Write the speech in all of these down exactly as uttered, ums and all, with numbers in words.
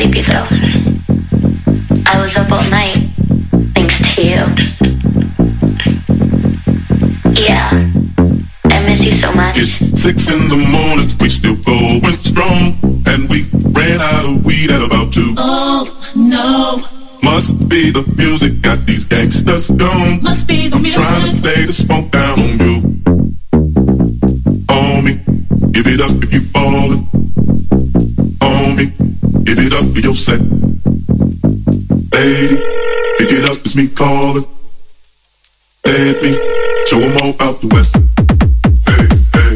sleepy though. I was up all night, thanks to you. Yeah, I miss you so much. It's six in the morning, we still going strong, and we ran out of weed at about two. Oh, no. Must be the music, got these gangsters gone. Must be the I'm music. I'm trying to lay the smoke down on you. On me, give it up if you ballin'. On me, give it up for your set. Lady, pick it up, it's me calling. Let me show 'em all out the west. Hey, hey.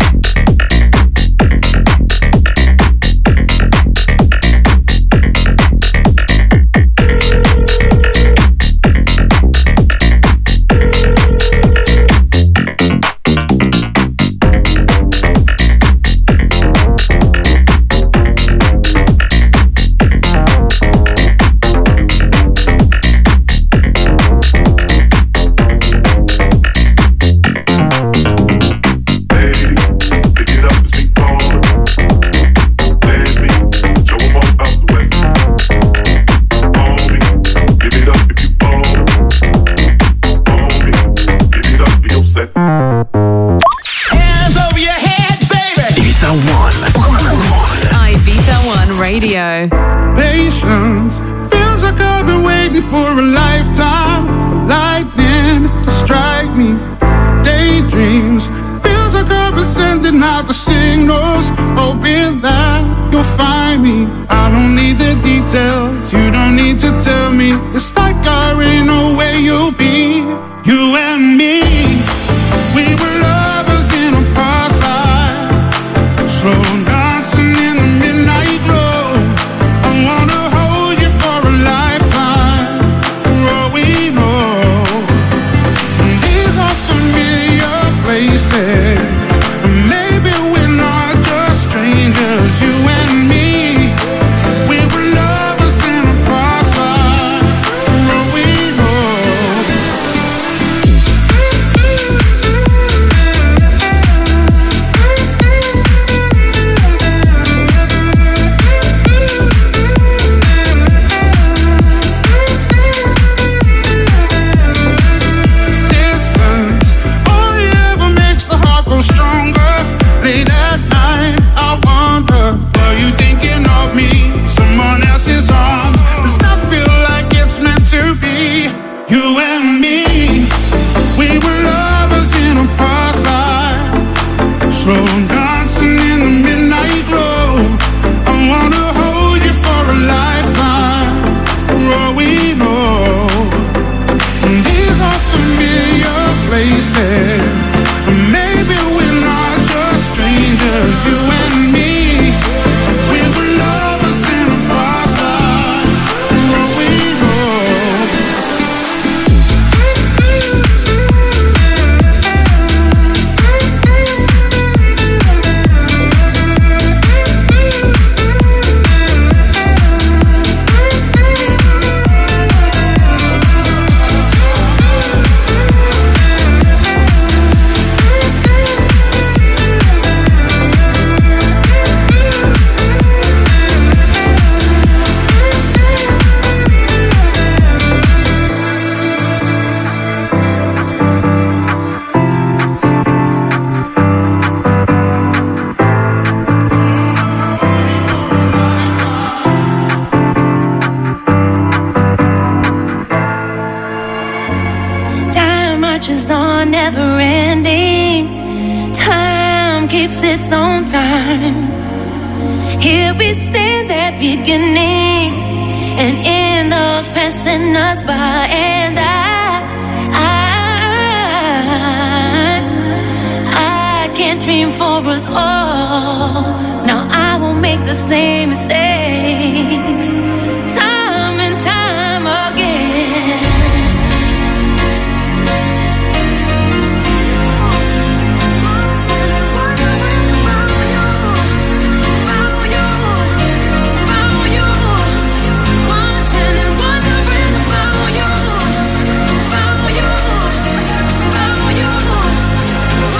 Radio. Patience feels like I've been waiting for a lifetime for lightning to strike me. Daydreams feels like I've been sending out the signals, hoping that you'll find me. I don't need the details, you don't need to tell me. It's like I already know where you'll be. You and me, we were lovers in a past life, slow dancing in the midnight glow. Maybe we're not just strangers, you and me. We were lovers in a past life, for all we Distance only ever makes the heart grow stronger. Late at night, I wonder, were you thinking of me? Someone else's arms. Does that feel like it's meant to be? You and me, we were lovers in a past life, slow dancing in the midnight glow. I wanna hold you for a lifetime, for all we know. These are familiar places. Maybe we're not just strangers, you and me. We were lovers in a past life, for all we know. Time marches on, never ending. Time keeps its own time. Here we stand at beginning, and in those passing us by, and I, I, I can't dream for us all. Now I won't make the same mistakes, time and time again.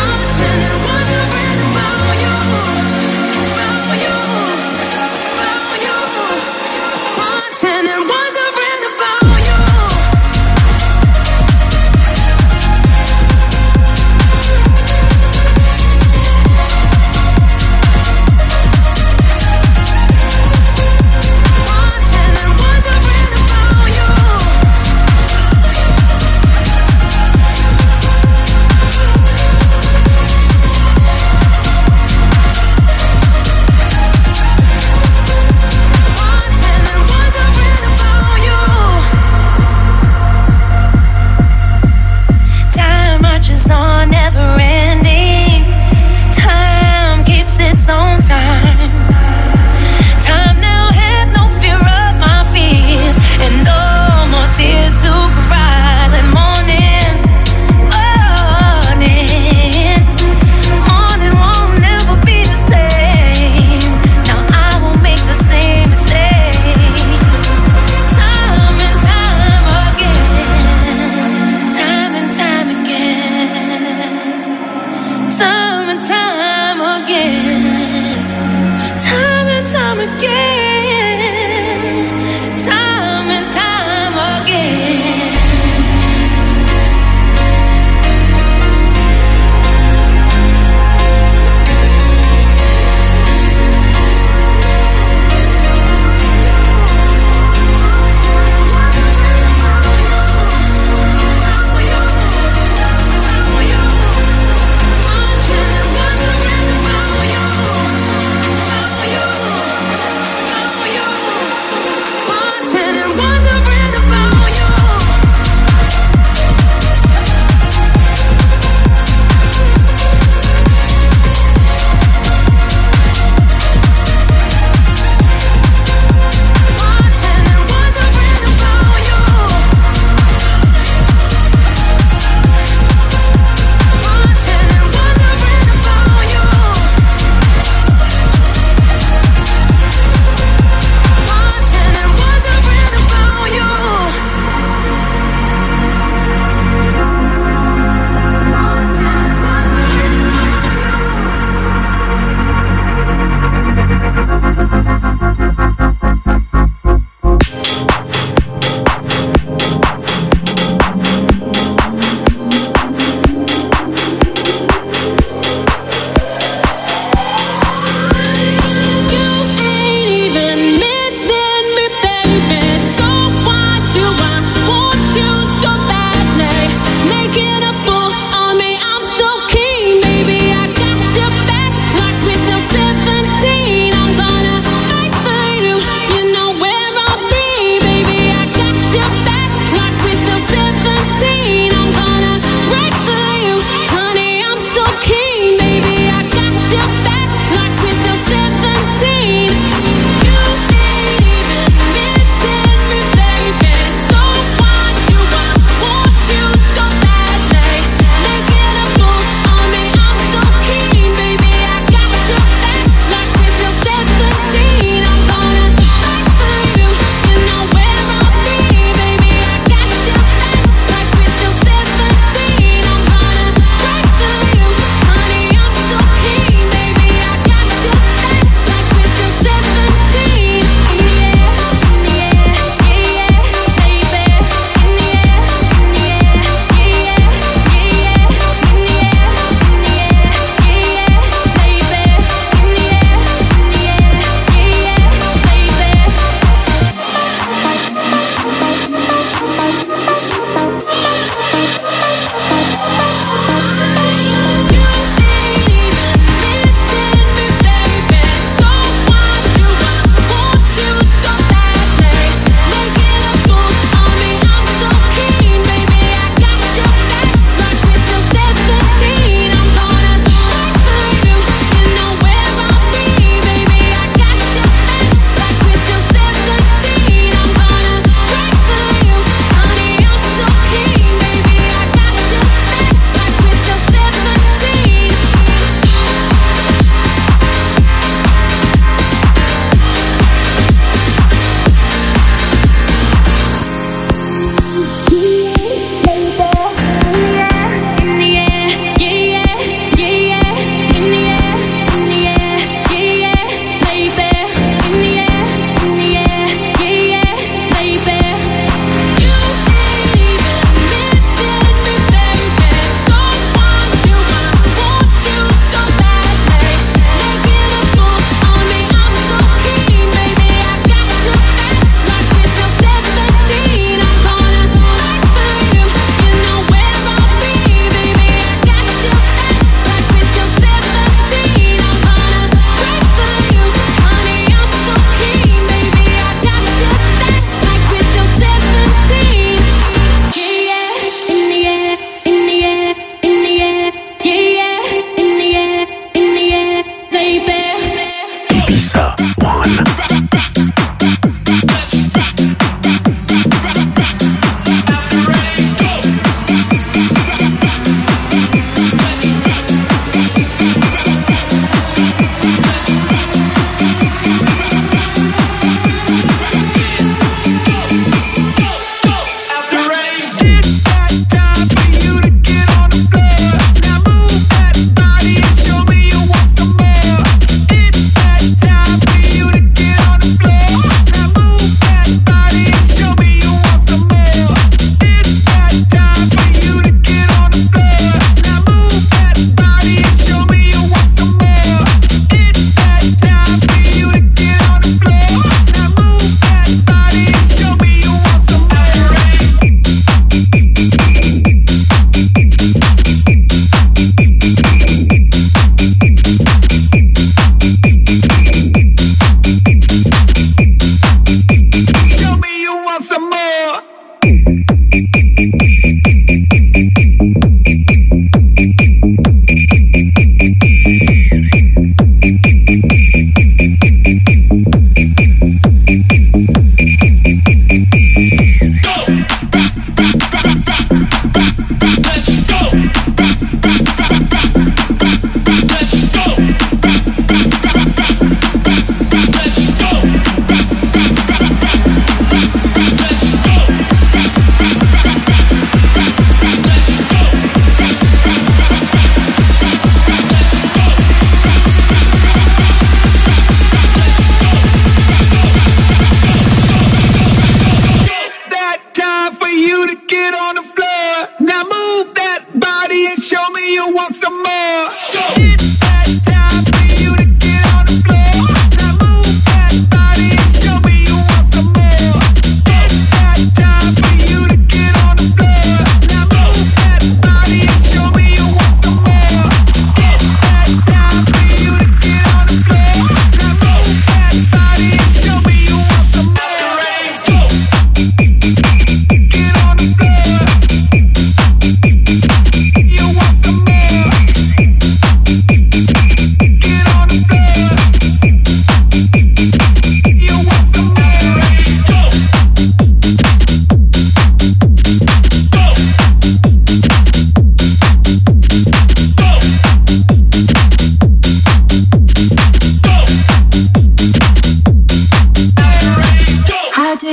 You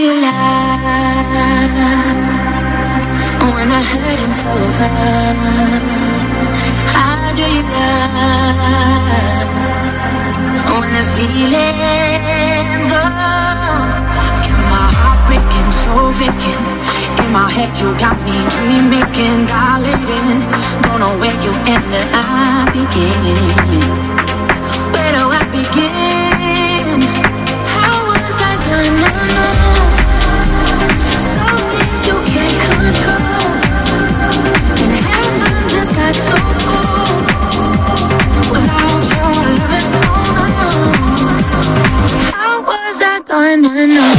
you lie when the hurting's over? How do you lie when the feeling's gone? Got my heart breaking, so vacant. In my head you got me dreaming, dilating. Don't know where you end and I begin. Where do I begin? How was I gonna know? Some things you can't control, and heaven just got so cold without your loving. How was I gonna know?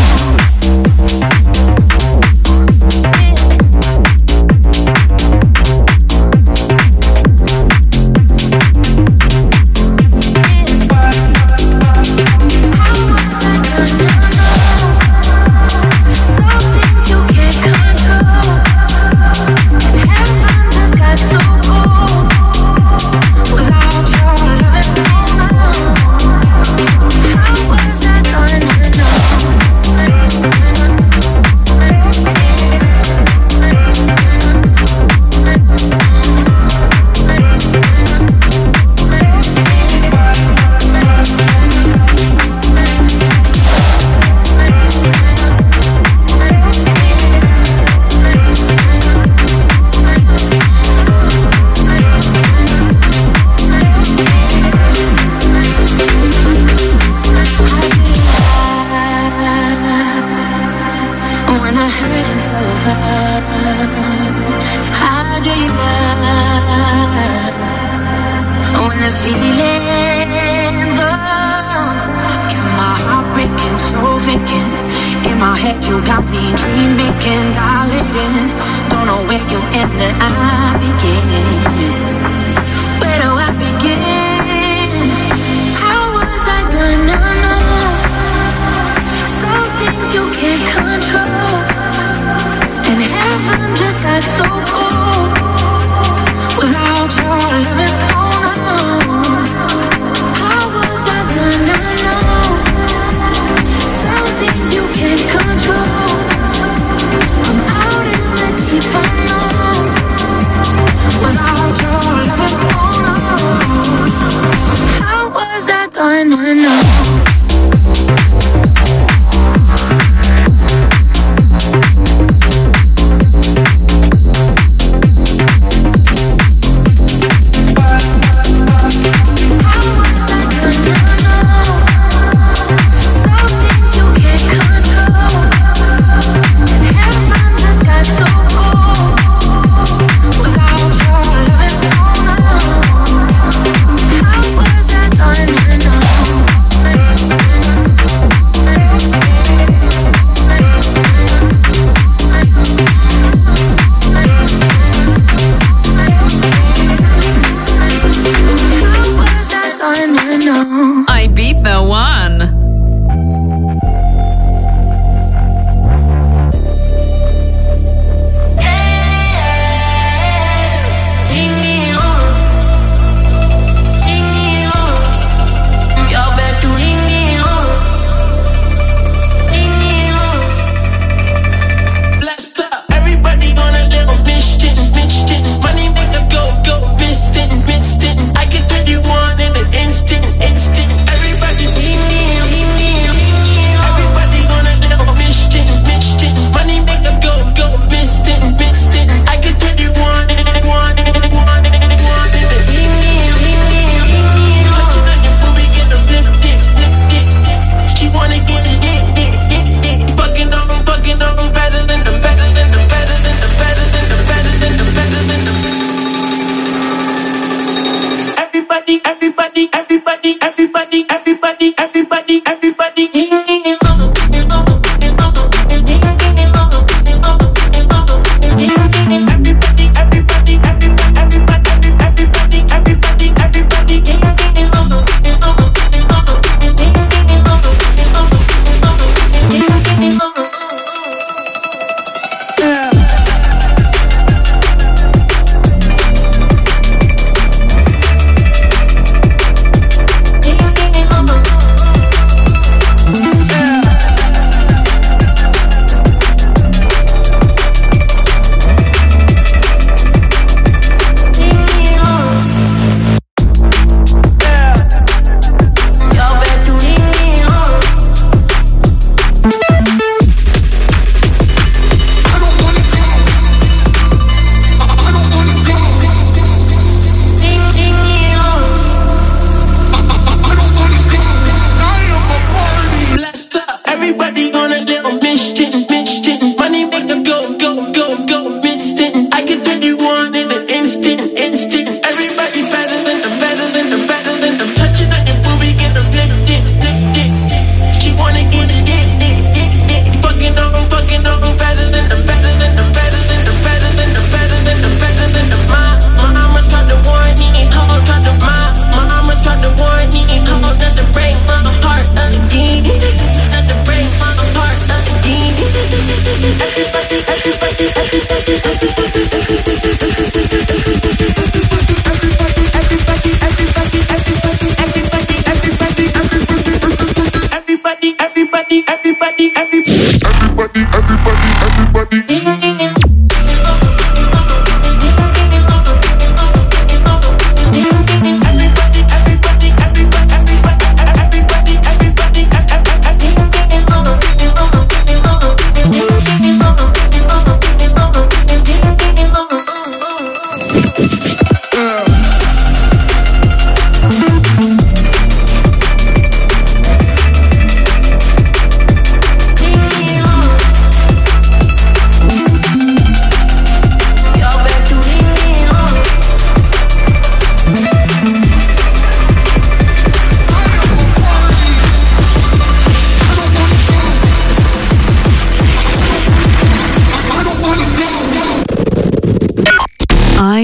I know.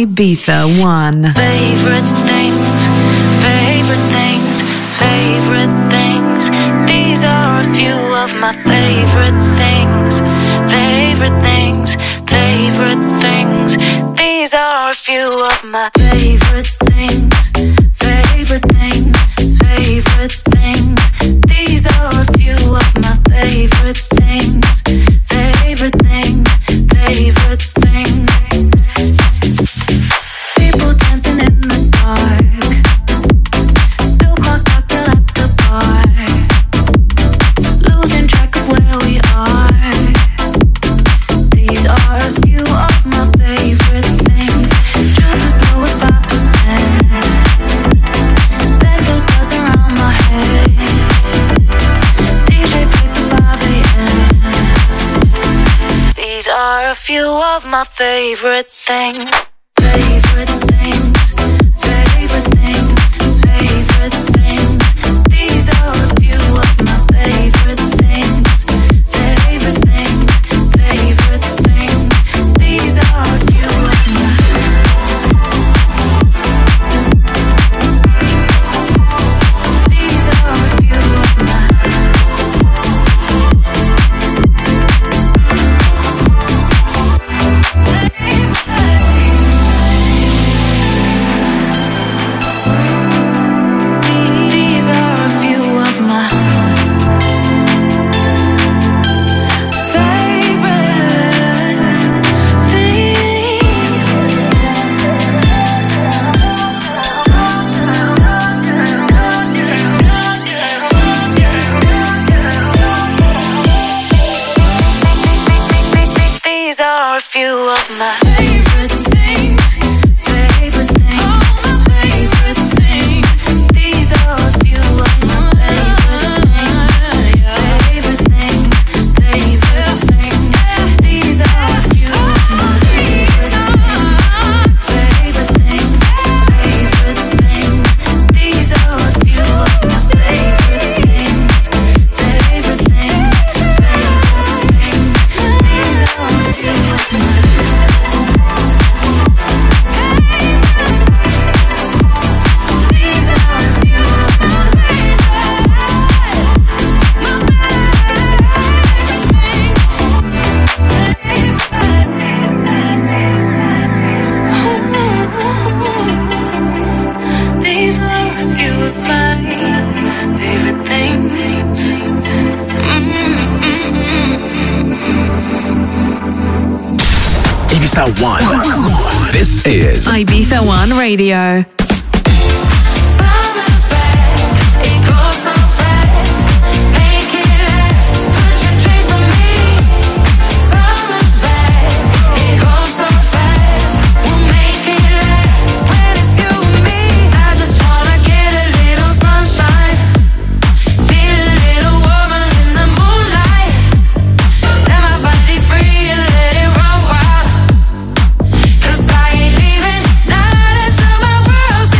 Ibiza One. Favorite things, favorite things, favorite things. These are a few of my favorite things, favorite things, favorite things. These are a few of my favorite things, favorite things, favorite things. These are a few of my favorite things, favorite things, favorite things. People dancing in the dark, spilled my cocktail at the bar, losing track of where we are. These are a few of my favorite things. Juice is low at five percent, benzos buzz around my head, D J plays till five a.m. These are a few of my favorite things. Favorite things, favorite things, favorite things. These are a few of my favorite things, favorite things, favorite things. These are a few of my. These are a few of my. These are a few of my favorite things. These are a few of my favorite things, favorite things, favorite things. These are a few of my favorite things, favorite things, favorite things. These are a few of my favorite things, favorite things, favorite things. These are a few of my favorite things, favorite things, favorite things. These are a few of my. These are a few of my favorite things. Ibiza One. This is Ibiza One Radio. Summer's back, it goes so fast. Make it last, put your drinks on me. Summer's back, it goes so fast. We'll make it last when it's you and me. I just wanna get a little sunshine, feel a little warmer in the moonlight. Set my body free and let it run wild. 'Cause I ain't leaving, not until my world's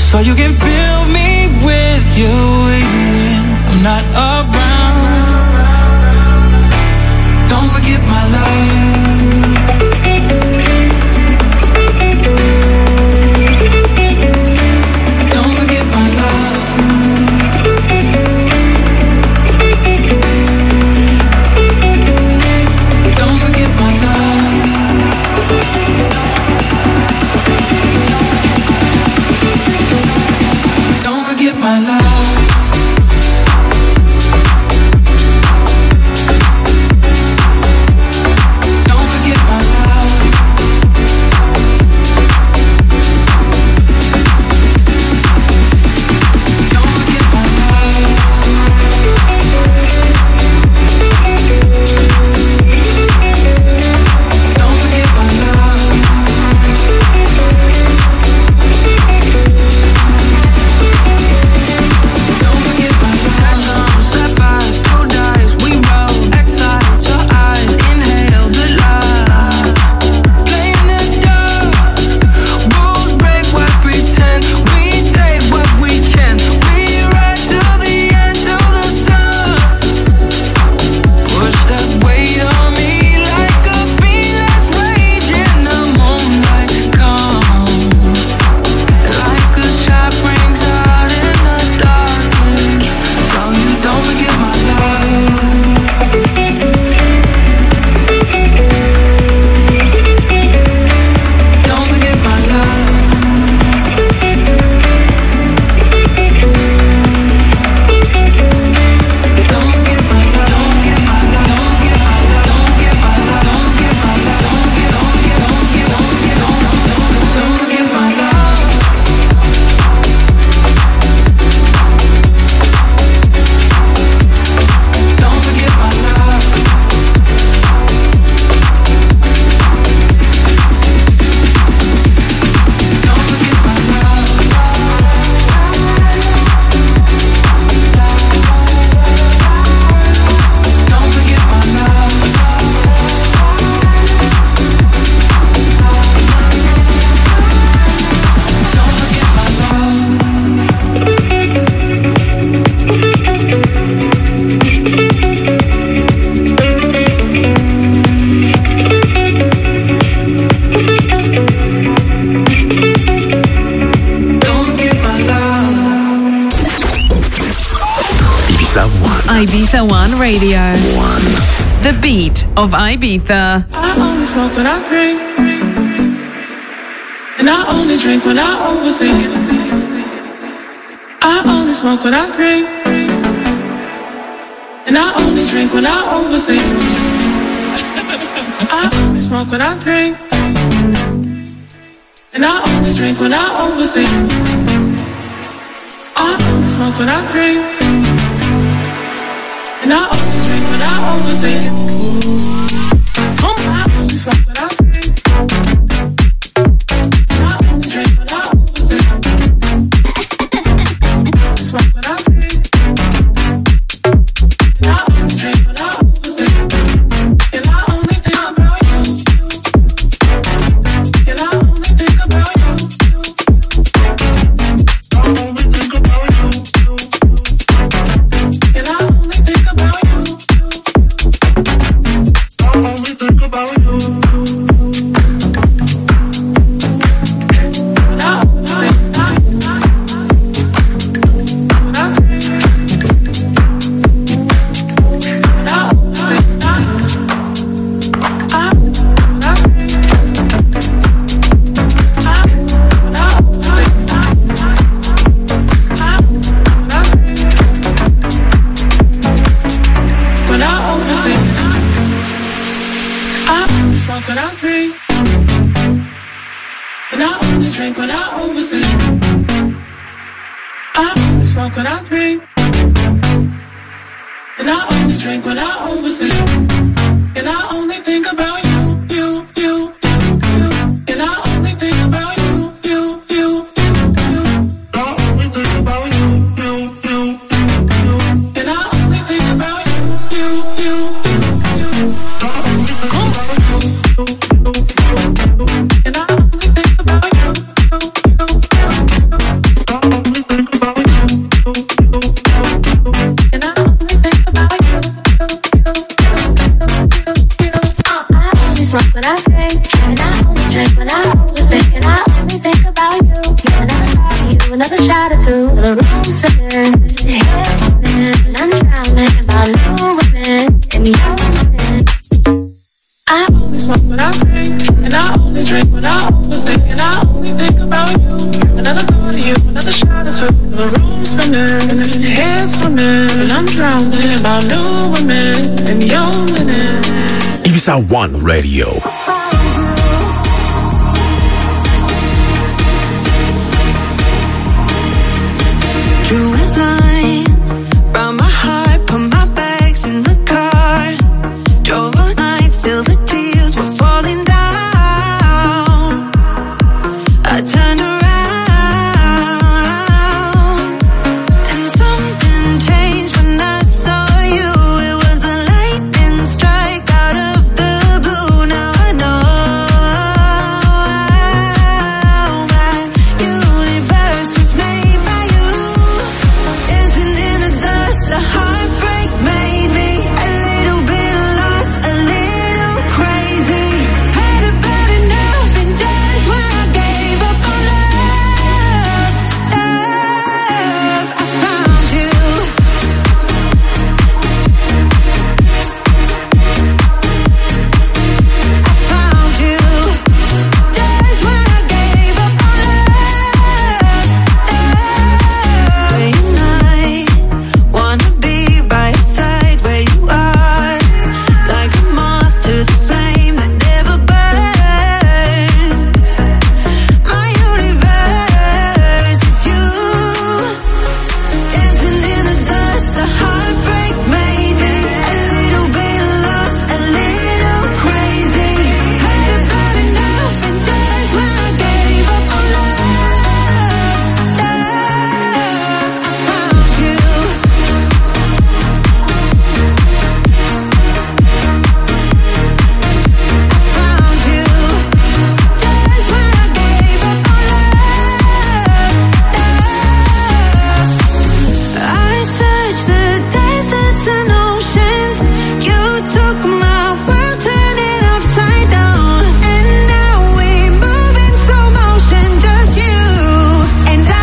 so you can fill me with you even when I'm not around. Don't forget my love. Don't forget my love. Don't forget my love. Don't forget my love. Ibiza One Radio. One. The beat of Ibiza. I only smoke when I drink, and I only drink when I overthink. I only smoke when I drink, and I only drink when I overthink. I only smoke when I drink, and I only drink when I overthink. I only smoke when I drink, and I only drink when I overthink. I only smoke when I drink, and I only drink when I overthink. I smoke when I drink, and I only drink when I overthink. And I only think about you, and I only think about you, I only think about you, and I only think about you, I only think about you. When I drink, and I only drink when I overthink. I only smoke when I drink, and I only drink when I overthink. And I only think about you, you, you, you, you. And I only think about you, you, you, you, you. I only think about you, you, you, you. And I only think about you, you, you, you, you. I only think about you. And I only think about you, you, you, you. only think about you. Another thought of you, another shot or two. The room spinning, head swimming, and I'm drowning about new women and your linen. Ibiza One Radio. Drew a line round my heart, put my bags in the car. Drove all night, still the tears were falling down. I turned around and something changed when I saw you. It was a lightning strike out of the blue. Now I know my universe was made by you. Dancing in the dust, the heartbreak made me a little bit lost, a little crazy. Had about enough, and just when I gave up on love, love, I found you. I found you. Just when I gave up on love, love. Late night, wanna be by your side where you are, like a moth to the flame that never burns. My universe is you. Dancing in the dust, the heartbreak made me a little bit lost, a little crazy. Had about enough, and just when I gave up on love, love, I found you. Found you. Just when I gave up on love, love. I searched the deserts and oceans. You took my world, turned it upside down, and now we move in slow motion, just you and I.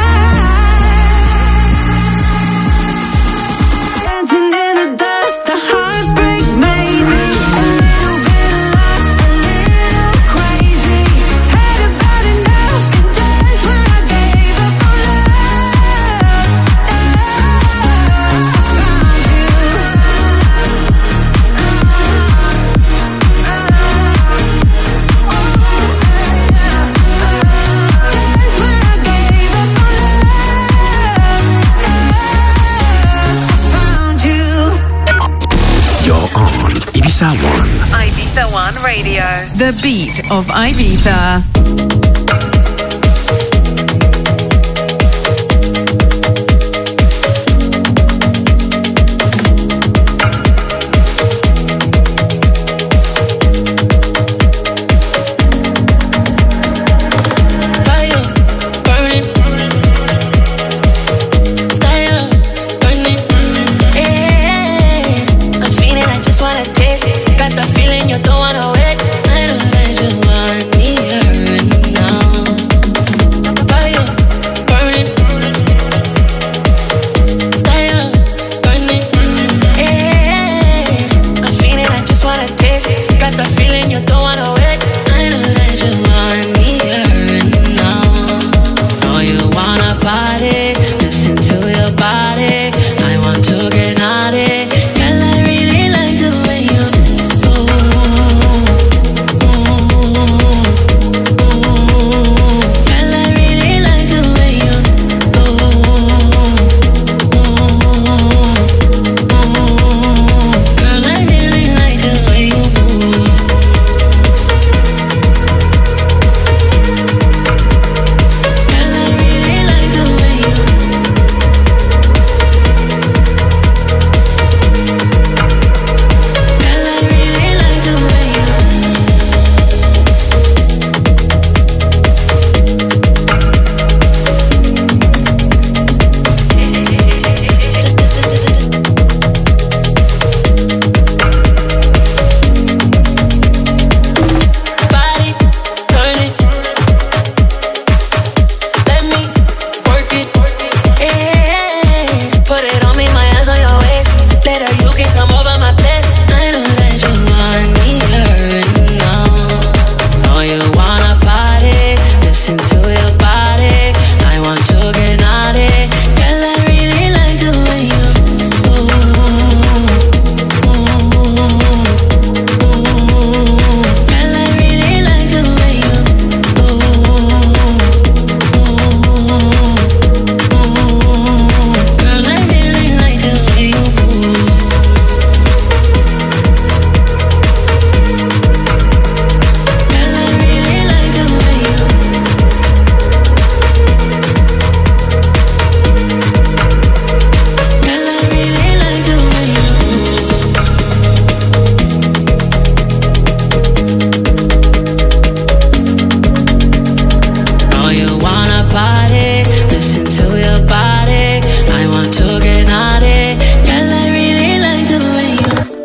Dancing in the dust, the heartbreak made me a little bit lost, a little crazy. Had about enough, and just when I gave up on love, love, I found you. Just when I gave up on love, love, I found you. You're on Ibiza One. Ibiza One Radio. The beat of Ibiza. Fire, burning, style, burning, yeah. I'm feeling, I just wanna taste it. Got the feeling you don't wanna wait. I know that you want me right now. party, listen to your body. I want to get naughty. Girl, I really like the way you.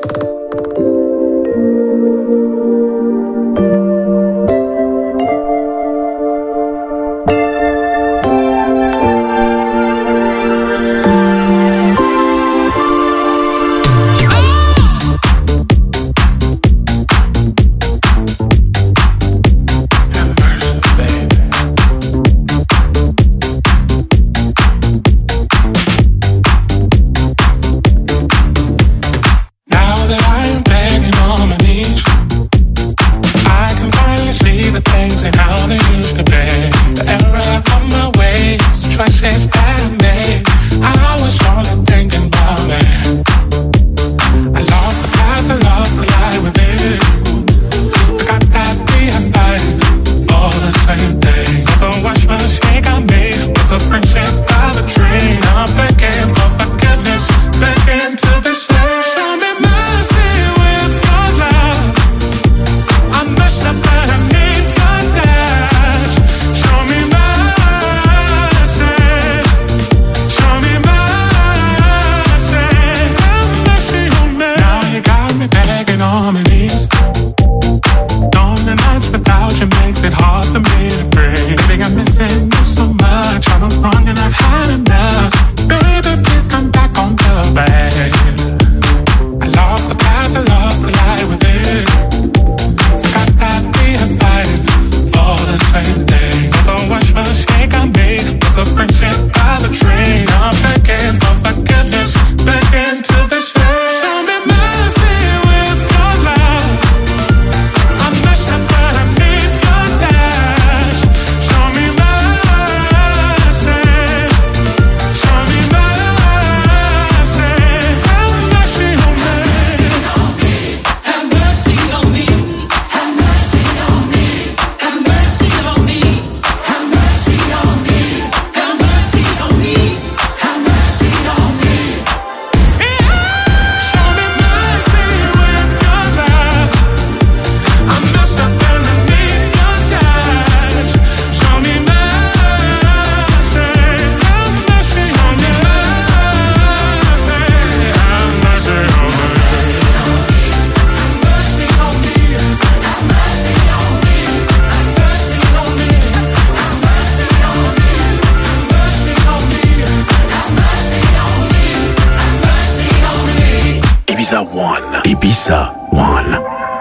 Ibiza One. Ibiza One.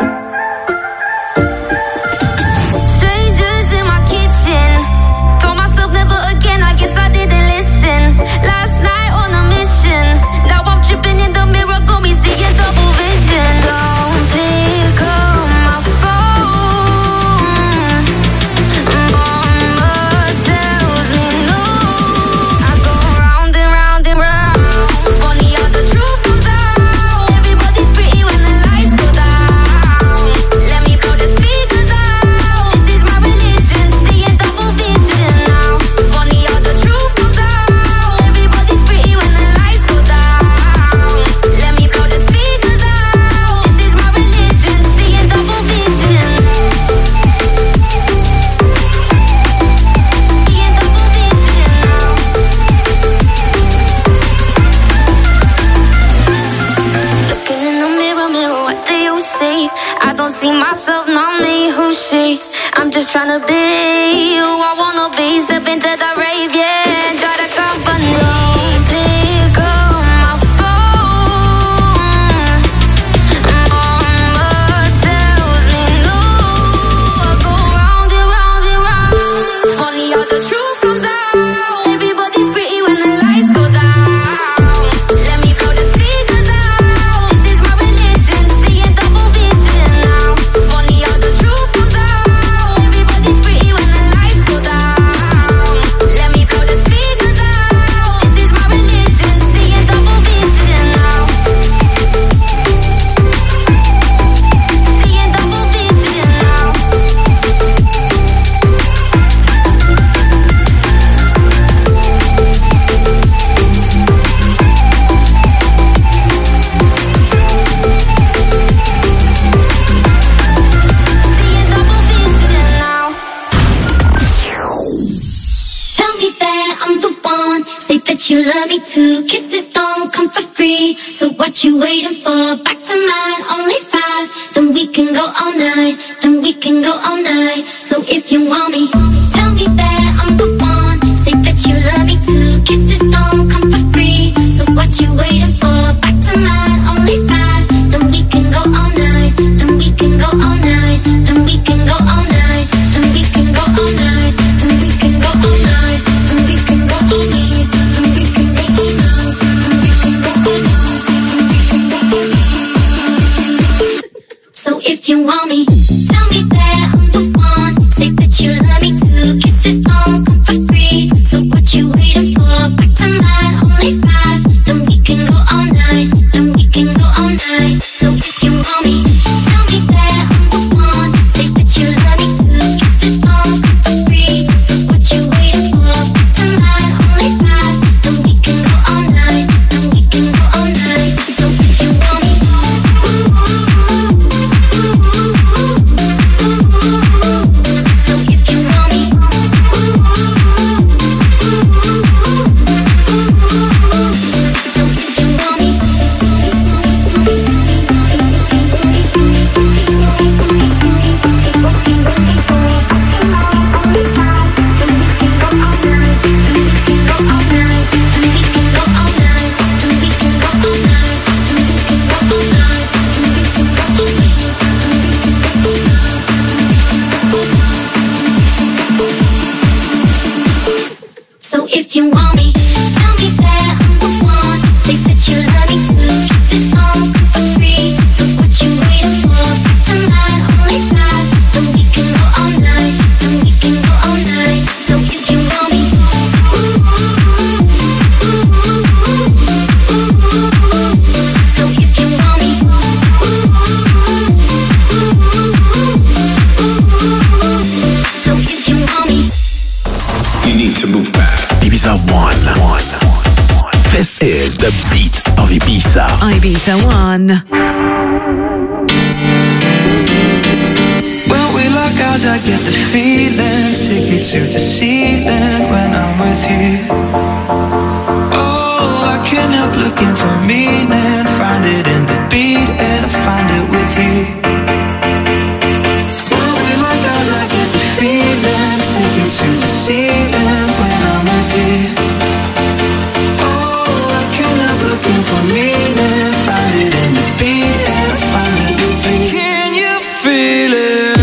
Strangers in my kitchen. Told myself never again, I guess I didn't listen. Last night on a mission. Now I'm tripping in the mirror, got me seeing double vision. Don't pick up my phone. Mama tells me no. I go round and round and round. Funny how the truth comes out. Everybody's pretty when the lights go down. Let me blow the speakers out. This is my religion, seeing double vision now. Funny how the truth comes out. Everybody's pretty when the lights go down. Let me blow the speakers out. This is my religion, seeing double vision. Seeing double vision now. Looking in the mirror, mirror, what do you see? I don't see myself, not me, who's she? I'm just tryna be who I wanna be. Step into the rave, yeah, enjoy the company. Pick up my phone. Mama tells me no. I go round and round and round. Funny how the truth comes out. Everybody's pretty when the lights go down. Let me blow the speakers out. This is my religion, seeing double vision now. Funny how the truth comes out. Everybody's pretty when the lights go down. Let me blow the speakers out. This is my religion, seeing double vision now. Seeing double vision now. one. Say that you love me too. Kisses don't come for free. So what you waiting for? Back to mine, only five. Then we can go all night. Then we can go all night. So if you want me, tell me that I'm the one. Say that you love me too. Kisses don't come for free. So what you waiting for? Back to mine, only five. Then we can go all night. Then we can go all night. Then we can go all night. Then we can go all night. Then we can go all night. Then we can go all night. Then we can go all night. Then we can go all night. Then we can go all night. So if you want me, tell me that I'm the one. Say that you love me too. Kisses don't come for free. So what you waiting for? Back to mine, only five. Then we can go all night. Then we can go all night. So if you want me, tell me that I'm the one. Say that you love me too. Kisses don't come for free. So what you waiting for? Back to mine, only five. Then we can go all night. Then we can go all night. So if you want me, so if you want me, so if you want me. So if you want me, tell me that I'm the one. Say that you love me too. Kisses don't come for free. So what you waiting for? Back to mine, only five. Then we can go all night. Then we can go all night. So if you want me, so if you want me, so if you want me. You need to move back. Ibiza One. One. This is the beat of Ibiza. Ibiza One. When we lock eyes, I get the feeling. Take you to the ceiling when I'm with you. Oh, I can't help looking for meaning. Find it in the beat and I find it with you. When we lock eyes, I get the feeling. Take you to the ceiling when I'm with you. Oh, I can't help looking for meaning. Find it in the beat and I find it with you. Can you feel it?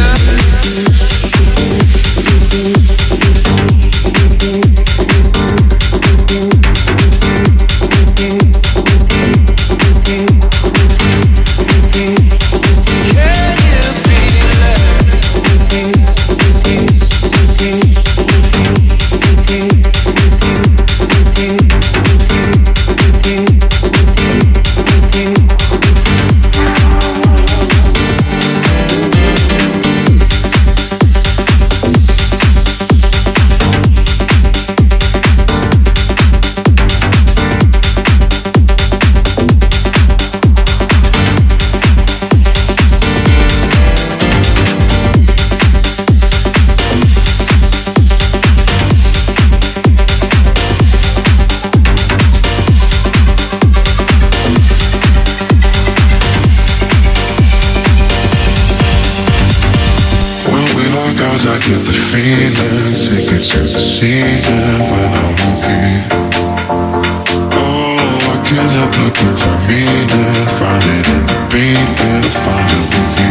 I get the feeling, take it to the ceiling when I'm with you. Oh, I can't help looking for meaning. Find it in the beat and I find it with you.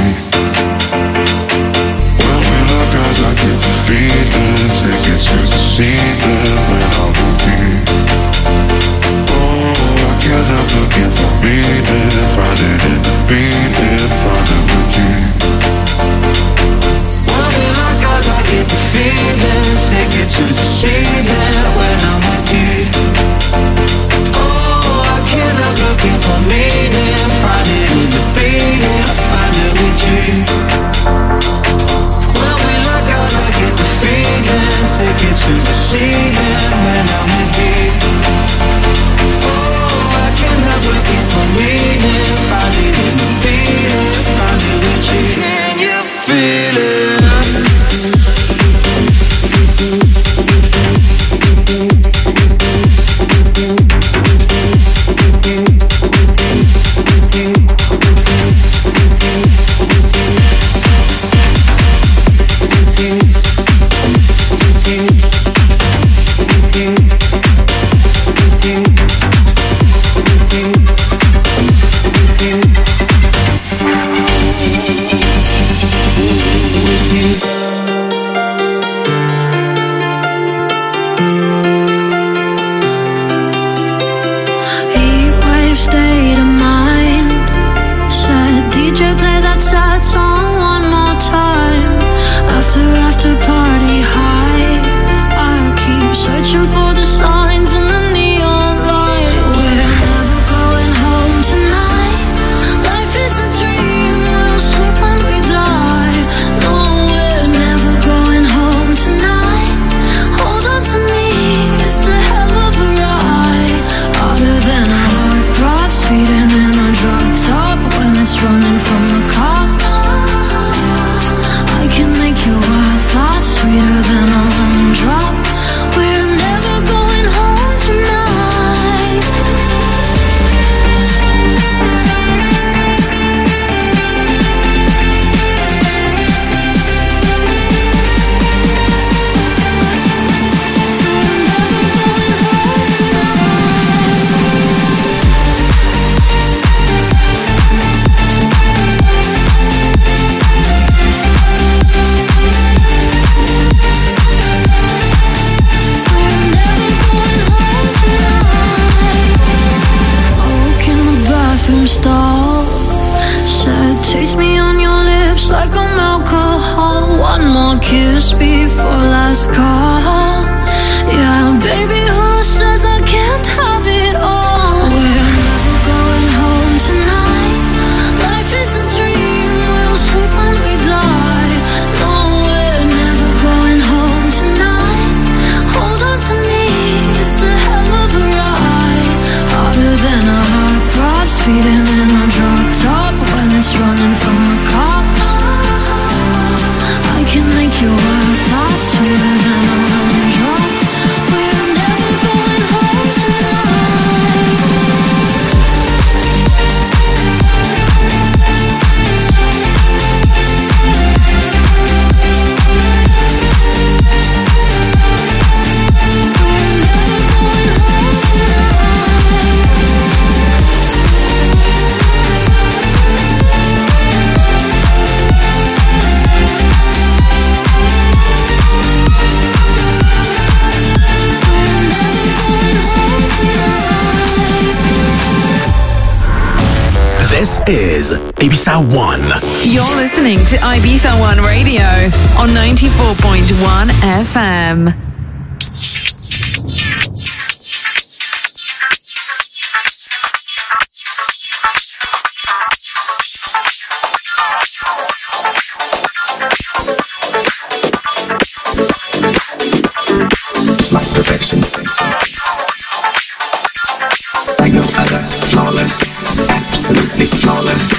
When we lock eyes, I get the feeling, take it to the ceiling when I'm with you. Oh, I can't help looking for meaning. Find it in the beat and find it with you. I get the feeling, take it to the ceiling when I'm with you. Oh, I can't help looking for meaning. Find it in the beat and I find it with you. When we lock eyes, I get the feeling, take it to the ceiling This is Ibiza One. You're listening to Ibiza One Radio on ninety-four point one F M. It's like perfection. Like no other, flawless, absolutely flawless.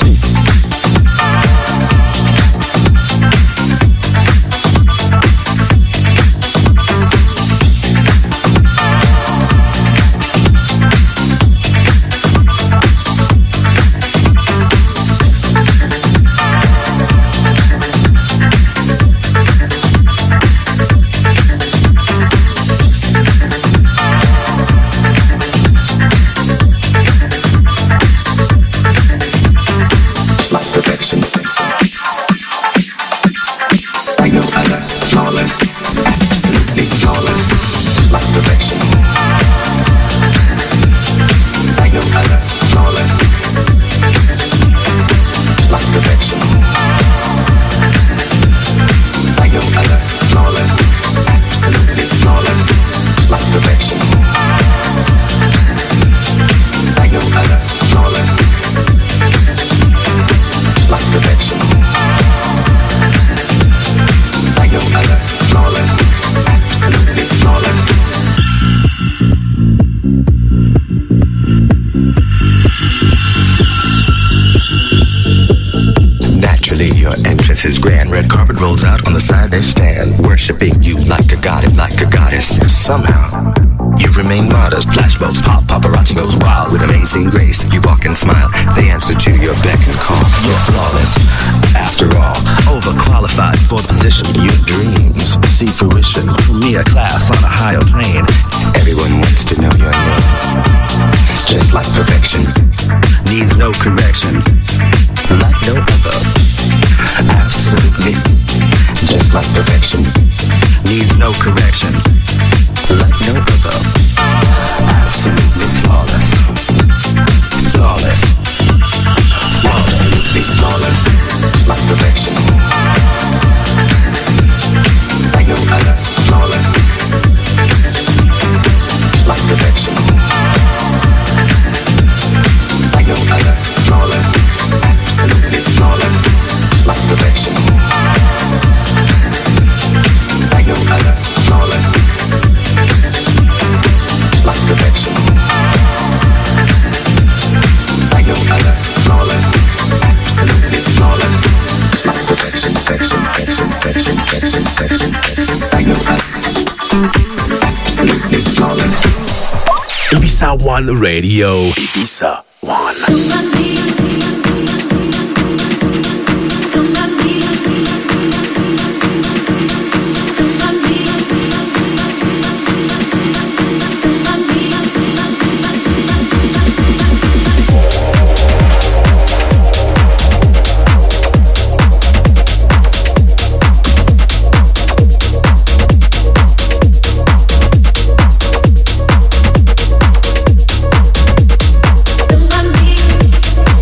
His grand red carpet rolls out on the side they stand, worshipping you like a goddess, like a goddess. Somehow you remain modest. Flashbulbs pop, paparazzi goes wild with amazing grace. You walk and smile, they answer to your beck and call. You're flawless, after all, overqualified for the position. Your dreams see fruition, me a class on a higher plane. Everyone wants to know your name, just like perfection. Needs no correction, like no other. Absolutely, just like perfection. Needs no correction, like no other. Absolutely flawless. Flawless. Absolutely flawless. Just like perfection. Like no other. Flawless. Just like perfection. Like no other. Flawless. Absolutely flawless. Like perfection. Like no other, flawless. Like perfection. Like no other, flawless. Absolutely flawless. Like perfection, perfection, perfection, perfection, perfection, perfection, perfection. Like no other. Absolutely flawless. Ibiza One Radio. Ibiza One. Don't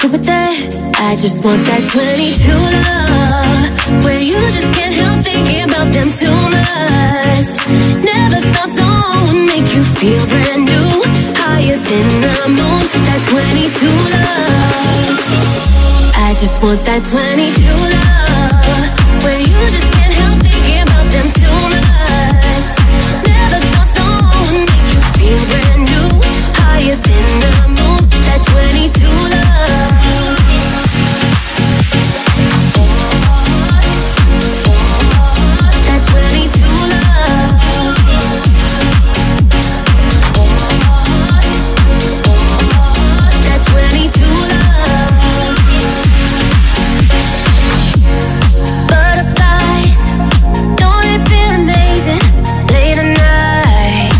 good with that. I just want that twenty-two love, where you just can't help thinking about them too much. Never thought someone would make you feel brand new, higher than the moon. That twenty-two love, I just want that twenty-two love, where you just can't help thinking about them too much. Never thought someone would make you feel brand new, higher than the moon. That twenty-two love. That twenty-two love. That twenty-two love. Butterflies, don't it feel amazing? Late at night,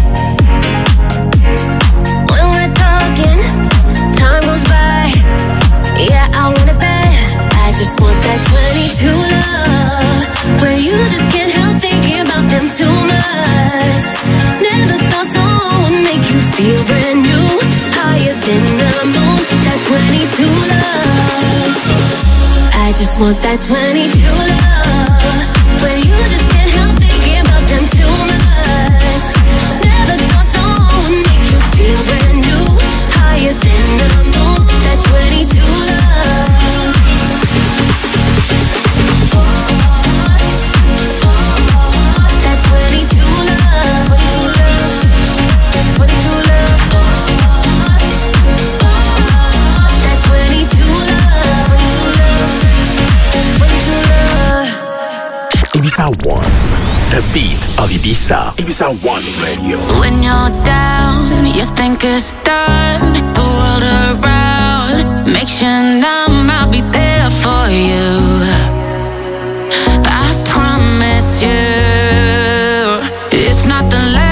when we're talking, time goes by. Yeah, I want it bad. I just want that twenty-two love, where you just can't help thinking about them too much. Never thought someone would make you feel brand new, higher than the moon. That twenty-two love, I just want that twenty-two love, where you just can't help thinking about them too much. Never thought someone would make you feel brand new, higher than the moon. That twenty-two love. That twenty-two love. That twenty-two love. That twenty-two love. twenty-two love. Ibiza One, the beat of Ibiza. Ibiza One Radio. When you're down, you think it's done. The world around makes you numb. I'll be there for you. I promise you, it's not the last.